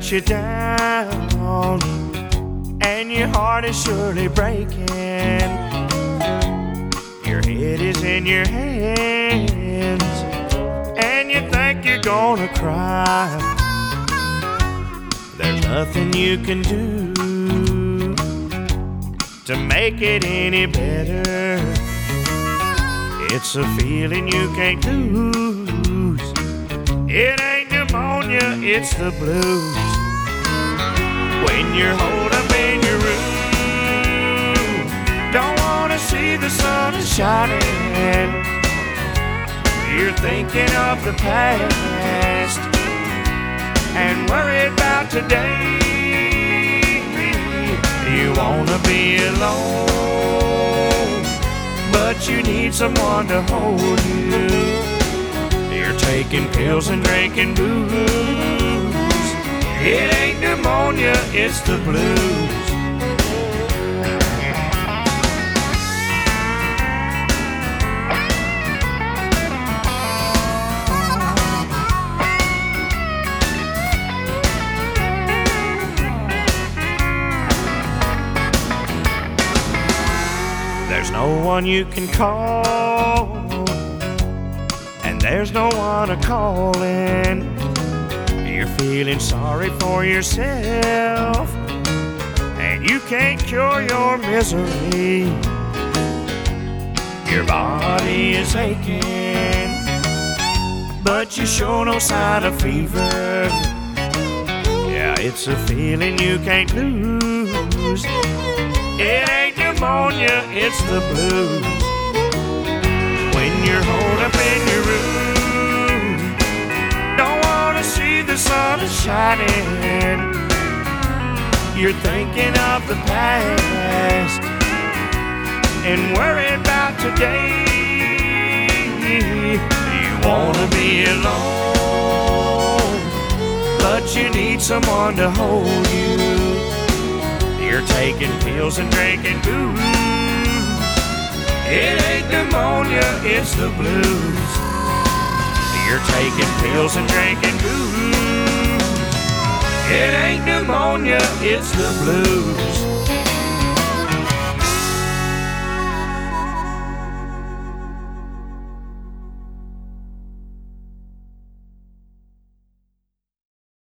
let you down, and your heart is surely breaking. Your head is in your hands, and you think you're gonna cry. There's nothing you can do to make it any better. It's a feeling you can't lose. It ain't pneumonia, it's the blues. When you're holed up in your room, don't wanna see the sun shining. You're thinking of the past and worried about today. You wanna be alone, but you need someone to hold you. You're taking pills and drinking booze. It ain't pneumonia, it's the blues. There's no one you can call, and there's no one to call in. You're feeling sorry for yourself, and you can't cure your misery. Your body is aching, but you show no sign of fever. Yeah, it's a feeling you can't lose. It ain't pneumonia, it's the blues. When you're holed up in your room, don't wanna see the sun is shining. You're thinking of the past and worried about today. You wanna be alone, but you need someone to hold you. You're taking pills and drinking booze. It ain't pneumonia, it's the blues. You're taking pills and drinking booze. It ain't pneumonia, it's the blues.